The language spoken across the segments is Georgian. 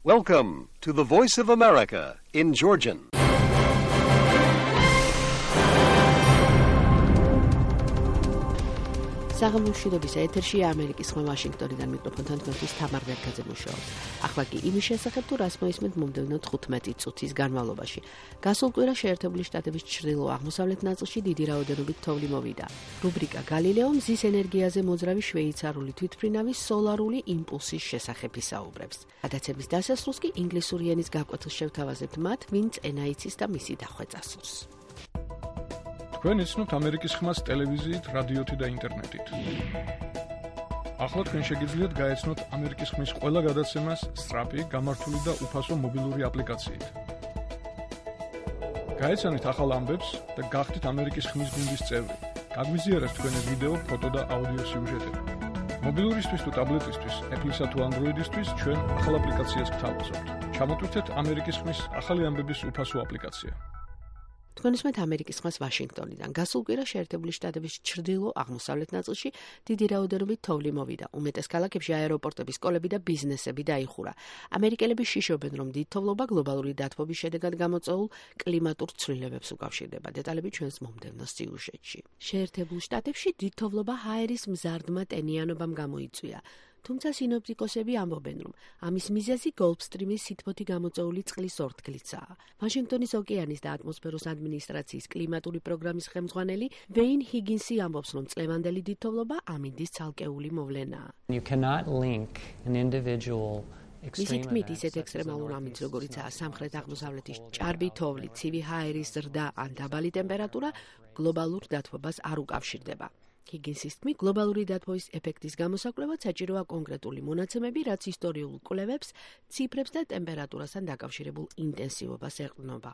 Welcome to the Voice of America in Georgian. საღამოშვიდობის ეთერშია ამერიკის ხმა ვაშინგტონიდან მიკროფონთან თქვენთვის თამარ ვერკაძე მუშაობს. ახლა კი იმის შესახებ თუ რას მოისმენთ მომდევნო 15 წუთის განმავლობაში. გასულ კვირას შეერთებული შტატების ჩრდილო-აღმოსავლეთ ნაწილში დიდი რაოდენობით თოვლი მოვიდა. რუბრიკა გალილეო მზის ენერგიაზე მოძრავი შვეიცარიული თვითმფრინავის სოლარული იმპულსის შესახებ ისაუბრებს. გადაცემის დასასრულს კი ინგლისური ენის გაკვეთილს შევთავაზებთ მათ, ვინც ენა იცის და მისი დახვეწასულს. თქვენ იცნობთ ამერიკის ხმას ტელევიზიით, რადიოთი და ინტერნეტით. ახლა თქვენ შეგიძლიათ გაეცნოთ ამერიკის ხმის ყველა გადაცემას სწრაფი, გამართული და უფასო მობილური აპლიკაციით. გაეცანით ახალ ამბებს და გახდით ამერიკის ხმის გუნდის წევრი. გაგვიზიარეთ თქვენი ვიდეო, ფოტო და აუდიო სიუჟეტები. მობილურისთვის თუ ტაბლეტისთვის, Apple-ისა თუ Android-ისთვის ჩვენ ახალ აპლიკაციას გთავაზობთ. ჩამოტვირთეთ ამერიკის ხმის ახალი ამბების უფასო აპლიკაცია. თქვენ უსმენთ ამერიკის ხმას ვაშინგტონიდან. გასულ კვირას შეერთებული შტატების ჩრდილო-აღმოსავლეთ ნაწილში დიდი რაოდენობით თოვლი მოვიდა. უმეტეს ქალაქებში აეროპორტები, სკოლები და ბიზნესები დაიხურა. ამერიკელები შიშობენ, რომ დიდი თოვლობა გლობალური დათბობის შედეგად გამოწვეულ კლიმატურ ცვლილებებს უკავშირდება. დეტალები ჩვენს მომდევნო სიუჟეტში. შეერთებულ შტატებში დიდი თოვლობა ჰაერის მზარდმა ტენიანობამ გამოიწვია. თუმცა სინოპტიკოსები ამბობენ, რომ ამის მიზეზი გოლფსტრიმის სითბოთი გამოწვეული წყლის ორთქლიცაა. ვაშინგტონის ოკეანის და ატმოსფეროს ადმინისტრაციის კლიმატური პროგრამის ხელმძღვანელი ვეინ ჰიგინსი ამბობს, რომ წლევანდელი დიდი თოვლობა ამინდის ცალკეული მოვლენაა. მისი თქმით, ისეთ ექსტრემალურ ამინდს, როგორიცაა სამხრეთ-აღმოსავლეთის ჭარბი თოვლი, ცივი ჰაერის ზრდა ან დაბალი ტემპერატურა, გლობალურ დათბობას არ უკავშირდება. ჰიგინსის თქმით, გლობალური დათბობის ეფექტის გამოსაკვლევად საჭიროა კონკრეტული მონაცემები, რაც ისტორიულ კვლევებს, ციფრებს და ტემპერატურასთან დაკავშირებულ ინტენსივობას ეყრდნობა.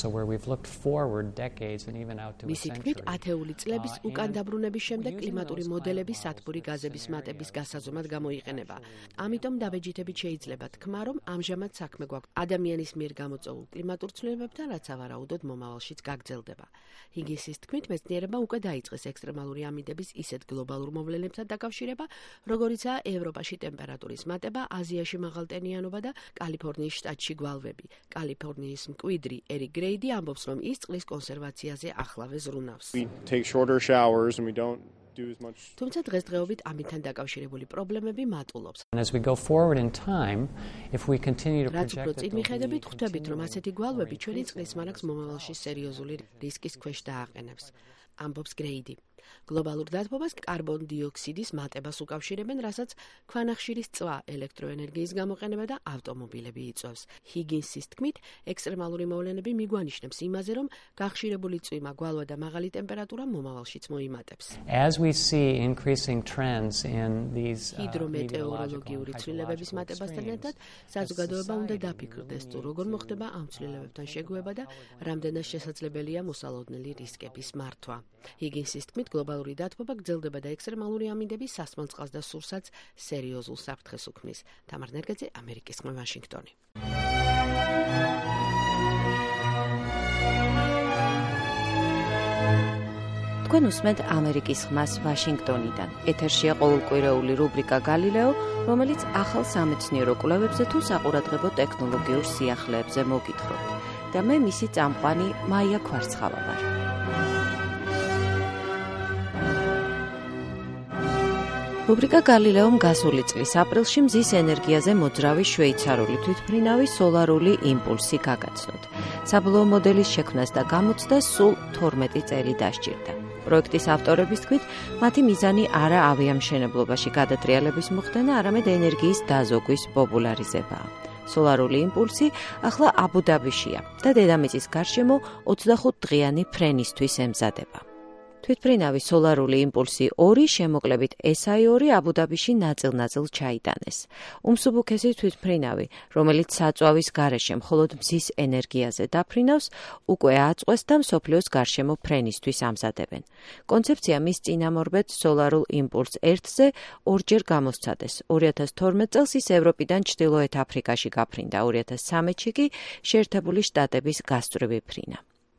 მისი თქმით, ათეული წლების უკან დაბრუნების შემდეგ კლიმატური მოდელები სათბური გაზების მატების გასაზომად გამოიყენება. ამიტომ დაბეჯითებით შეიძლება თქვა, რომ ამჟამად საქმე გვაქვს ადამიანის მიერ გამოწვეულ კლიმატურ ცვლილებებთან, რაც ავარაუდოდ მომავალშიც გაგრძელდება. ჰიგინსის თქმით, მეცნიერებმა უკვე დაიწყეს ექსტრემალური ამინდების ისეთ გლობალურ მოვლენებთან დაკავშირება, როგორიცაა ევროპაში ტემპერატურის მატება, აზიაში მაღალტენიანობა და კალიფორნიის შტატში გვალვები. კალიფორნიის მკვიდრი ერიკ გრეიდი ამბობს, რომ ის წყლის კონსერვაციაზე ახლავე ზრუნავს. თუმცა დღესდღეობით ამითთან დაკავშირებული პრობლემები მატულობს. რაც უფრო წინ მიხედებით, ხვდებით, რომ ასეთი გვალვები ჩვენი წყლის მარაგს მომავალში სერიოზული რისკის ქვეშ დააყენებს. ამბობს გრეიდი. გლობალურ დათბობას კარბონ დიოქსიდის მატებას უკავშირებენ, რასაც ქვანახშირის წვა, ელექტროენერგიის გამოყენება და ავტომობილები იწვევს. ჰიგინსის თქმით, ექსტრემალური მოვლენები მიგვანიშნებს იმაზე, რომ გახშირებული წვიმა, გვალვა და მაღალი ტემპერატურა მომავალშიც მოიმატებს. ჰიდრომეტეოროლოგიური ცვლილებების მატებასთან ერთად საზოგადოება უნდა დაფიქრდეს, თუ როგორ მოხდება ამ ცვლილებებთან შეგუება და რამდენად შესაძლებელია მოსალოდნელი რისკების მართვა. ჰიგინსის თქმით, გლობალური დათბობა გრძელდება და ექსტრემალური ამინდები სასმელ წყალს და სურსაც სერიოზულ საფრთხეს უქმნის. თამარ ნერგაძე, ამერიკის ხმა, ვაშინგტონი. თქვენ უსმენთ ამერიკის ხმას ვაშინგტონიდან. ეთერშია ყოველკვირეული რუბრიკა გალილეო, რომელიც ახალ სამეცნიერო კვლევებზე თუ საყურადღებო ტექნოლოგიურ სიახლეებზე მოგითხრობთ. და მე მისი წამყვანი მაია ქვარცხავა ვარ. რუბრიკა გალილეომ გასული წლის აპრილში მზის ენერგიაზე მოძრავი შვეიცარიული თვითმფრინავის სოლარული იმპულსი გაგაცნოთ. საბოლოო მოდელის შექმნას და გამოცდას სულ 12 წელი დასჭირდა. პროექტის ავტორების თქმით, მათი მიზანი არა ავიამშენებლობაში გადატრიალების მოხდენა, არამედ ენერგიის დაზოგვის პოპულარიზებაა. სოლარული იმპულსი ახლა აბუ-დაბიშია და დედამიწის გარშემო 25 დღიანი ფრენისთვის ემზადება. თვითმფრინავის სოლარული იმპულსი 2 შემოკლებით SI2 აბუ-დაბიში ნაწილ-ნაწილ ჩაიტანეს. უმსუბუქესი თვითმფრინავი, რომელიც საწვავის გარეშე მხოლოდ მზის ენერგიაზე დაფრინავს, უკვე აწყვეს და მსოფლიოს გარშემო ფრენისთვის ამზადებენ. კონცეფცია მის წინამორბედ სოლარულ იმპულს 1-ზე 2-ჯერ გამოსცადეს. 2012 წელს ის ევროპიდან ჩრდილოეთ აფრიკაში გაფრინდა, 2013-ში კი შეერთებული შტატების გასწვრივი ფრინა.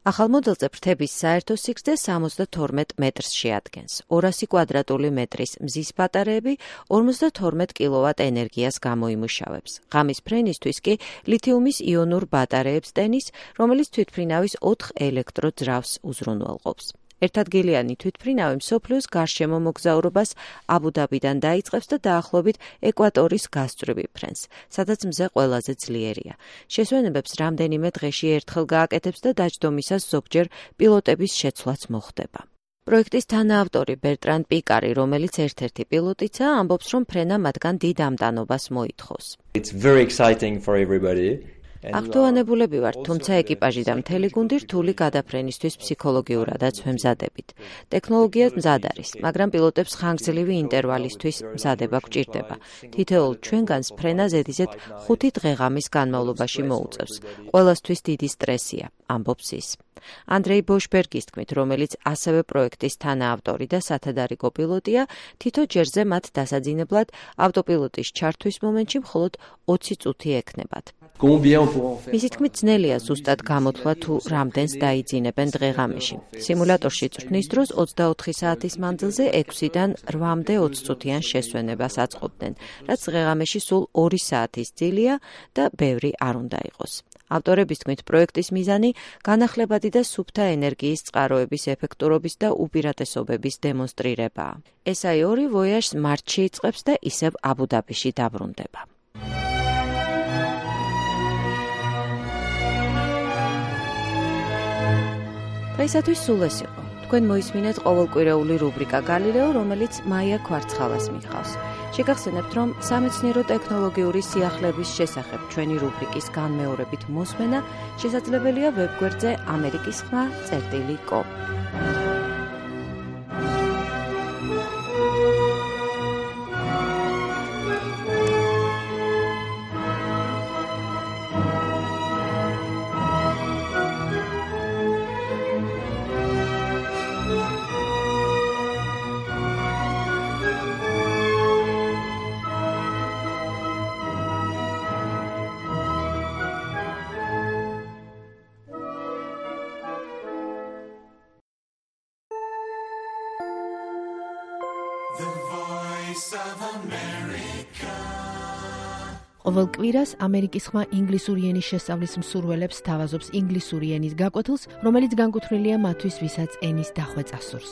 ახალ მოდელზე ფრთების საერთო სიგრძე 72 მეტრს შეადგენს. 200 კვადრატული მეტრის მზის ბატარეები 52 კილოვატ ენერგიას გამოიმუშავებს. ღამის ფრენისთვის კი ლითიუმის იონურ ბატარეებს ტენის, რომელიც თვითმფრინავის 4 ელექტროძრავს უზრუნველყოფს. ერთადგილიანი თვითმფრინავი მსოფლიოს გარშემო მოგზაურობას აბუ-დაბიდან დაიწყებს და დაახლოებით ეკვატორის გასწვრივ ფრენს, სადაც მზე ყველაზე ძლიერია. შესვენებებს რამდენიმე დღეში ერთხელ გააკეთებს და დაჯდომისას ზოგჯერ პილოტების შეცვლაც მოხდება. პროექტის თანაავტორი ბერტრან პიკარი, რომელიც ერთ-ერთი პილოტიცაა, ამბობს, რომ ფრენა მათგან დიდ ამტანობას მოითხოვს. It's very exciting for everybody. აქტუანებულები ვართ, თუმცა ეკიპაჟი და მთელი გუნდი რთული გადაფრენისთვის ფსიქოლოგიურადაც ვემზადებით. ტექნოლოგია მზად არის, მაგრამ პილოტებს ხანგრძლივი ინტერვალისთვის მზადება გვჭირდება. თითოეულ ჩვენგანს ფრენა ზედიზედ 5 დღე-ღამის განმავლობაში მოუწევს. ყველასთვის დიდი სტრესია, ამბობს ის. ანდრეი ბოშბერგის თქმით, რომელიც ასევე პროექტის თანაავტორი და სათადარიგო პილოტია, თითო ჯერზე მათ დასაძინებლად ავტოპილოტის ჩართვის მომენტში მხოლოდ 20 წუთი ექნებათ. მისი თქმით, ძნელია ზუსტად გამოთვლა თუ რამდენს დაიძინებენ დღე-ღამეში. სიმულატორში წვრთნის დროს 24 საათის მანძილზე 6-დან 8-მდე 20 წუთიან შესვენებას აწყობდნენ, რაც დღე-ღამეში სულ 2 საათის ძილია და ბევრი არ უნდა იყოს. ავტორების თქმით, პროექტის მიზანი განახლებადი და სუფთა ენერგიის წყაროების ეფექტურობის და უპირატესობების დემონსტრირებაა. SA-2 ვოიაჟს მარტში იწყებს და ისევ აბუ-დაბიში დაბრუნდება. დღეისათვის სულ ეს იყო. თქვენ მოისმინეთ ყოველკვირეული რუბრიკა გალილეო, რომელიც მაია ქვარცხალას მიხავს. შეგახსენებთ, რომ სამეცნიერო ტექნოლოგიური სიახლეების შესახებ ჩვენი რუბრიკის განმეორებით მოსმენა შესაძლებელია ვებგვერდზე amerikisxma.com. ყოველ კვირას ამერიკის ხმა ინგლისური ენის შესწავლის მსურველებს თავაზობს ინგლისური ენის გაკვეთილს, რომელიც განკუთვნილია მათთვის, ვისაც ენის დახვეწა სურს.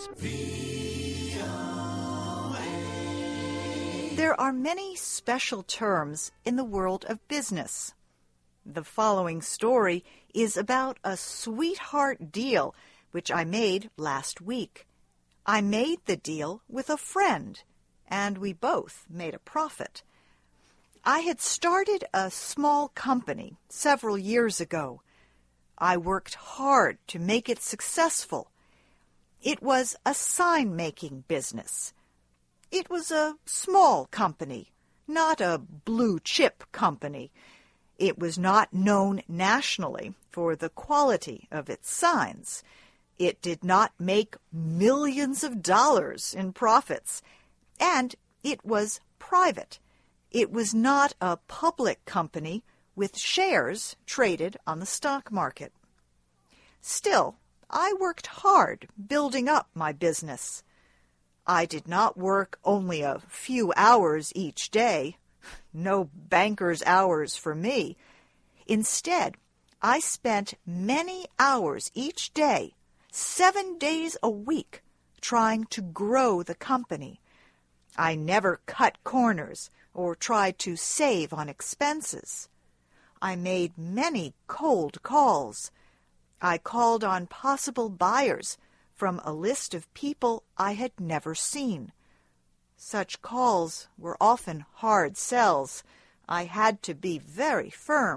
There are many special terms in the world of business. The following story is about a sweetheart deal which I made last week. I made the deal with a friend, and we both made a profit. I had started a small company several years ago. I worked hard to make it successful. It was a sign-making business. It was a small company, not a blue-chip company. It was not known nationally for the quality of its signs. It did not make millions of dollars in profits, and it was private. It was not a public company with shares traded on the stock market. Still, I worked hard building up my business. I did not work only a few hours each day, no banker's hours for me. Instead, I spent many hours each day, 7 days a week, trying to grow the company. I never cut corners or tried to save on expenses. I made many cold calls. I called on possible buyers from a list of people I had never seen. Such calls were often hard sells. I had to be very firm.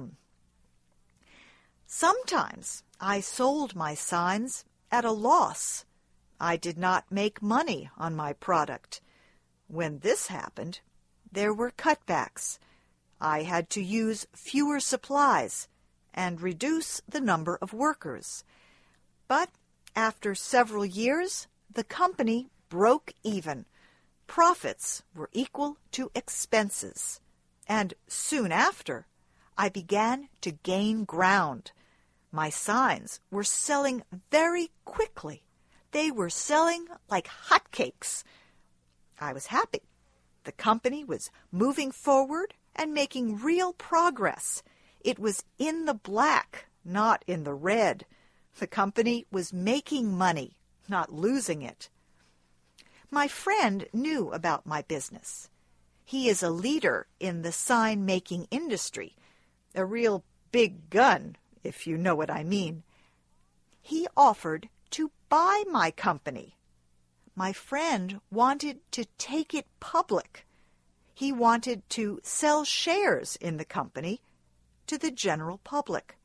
Sometimes I sold my signs at a loss. I did not make money on my product. When this happened, there were cutbacks. I had to use fewer supplies and reduce the number of workers. But after several years, the company broke even. Profits were equal to expenses. And soon after, I began to gain ground. My signs were selling very quickly. They were selling like hotcakes. I was happy. The company was moving forward and making real progress. It was in the black, not in the red. The company was making money, not losing it. My friend knew about my business. He is a leader in the sign-making industry, a real big gun, if you know what I mean. He offered to buy my company. My friend wanted to take it public. He wanted to sell shares in the company to the general public.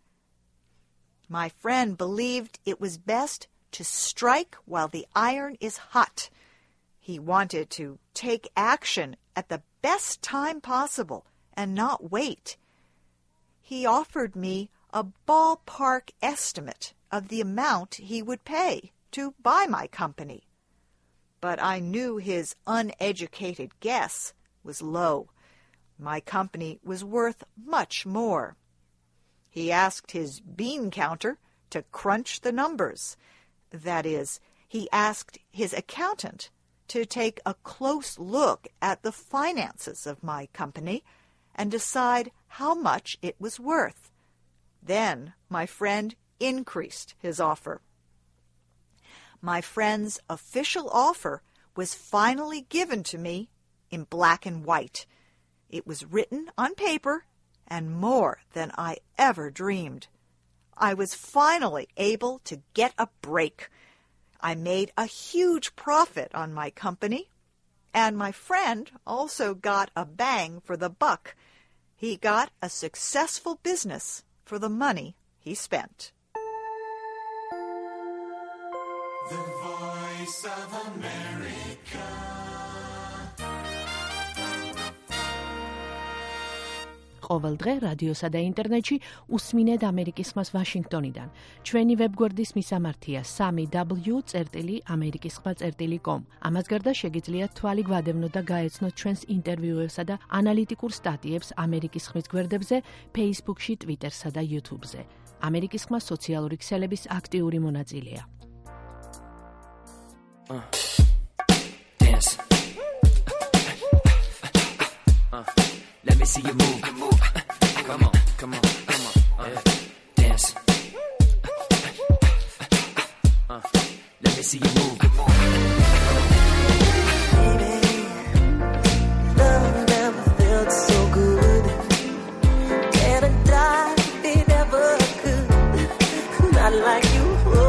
My friend believed it was best to strike while the iron is hot. He wanted to take action at the best time possible and not wait. He offered me a ballpark estimate of the amount he would pay to buy my company. But I knew his uneducated guess was low. My company was worth much more. He asked his bean counter to crunch the numbers. That is, he asked his accountant to take a close look at the finances of my company and decide how much it was worth. Then my friend increased his offer. My friend's official offer was finally given to me in black and white. It was written on paper and more than I ever dreamed. I was finally able to get a break. I made a huge profit on my company, and my friend also got a bang for the buck. He got a successful business for the money he spent. The Voice of America. ყოველ დღე რადიოსა და ინტერნეტში უსმინეთ ამერიკის ხმას ვაშინგტონიდან. ჩვენი ვებგვერდის მისამართია 3w.amerikiskhma.com. ამას გარდა შეგიძლიათ თვალი გვადევნოთ და გაეცნოთ ჩვენს ინტერვიუებსა და ანალიტიკურ სტატიებს ამერიკის ხმის გვერდებზე, Facebook-ში, Twitter-სა და YouTube-ზე. ამერიკის ხმა სოციალური ქსელების აქტიური მონაწილეა. Dance. Let me see you move. Come on. Dance. Let me see you move. Baby, love never felt so good. Can I die if it never could? Not like you.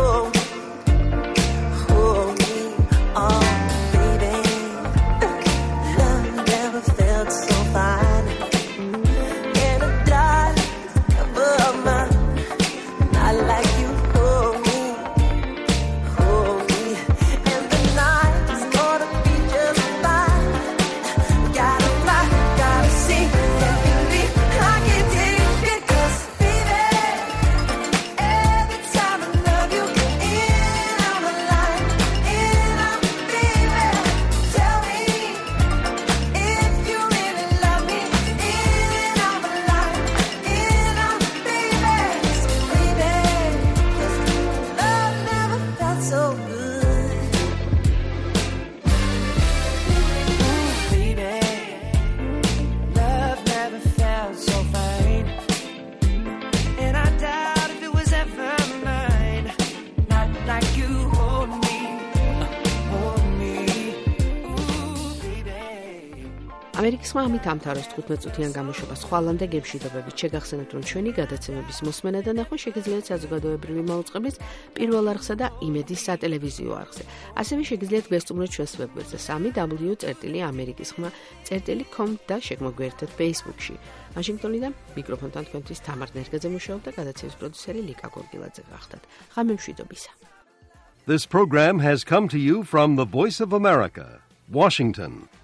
ამერიკის ხმა ამით ამთავრებს 15 წუთიან გამოშვებას. ხვალამდე გემშვიდობებით შეგახსენებთ, რომ ჩვენი გადაცემების მოსმენა და ნახვა შეგიძლიათ საზოგადოებრივი მაუწყებლის პირველ არხსა და იმედის სატელევიზიო არხზე. ასევე შეგიძლიათ გვესტუმროთ ჩვენს ვებგვერდზე 3w.amerikiskhma.com და შეგმოგვიერთოთ Facebook-ში. ვაშინგტონიდან მიკროფონთან თქვენთვის თამარ ნერგაძე მუშაობდა, გადაცემის პროდიუსერი ლიკა გორგილაძე გახდათ. ღამე მშვიდობისა. This program has come to you from the Voice of America, Washington.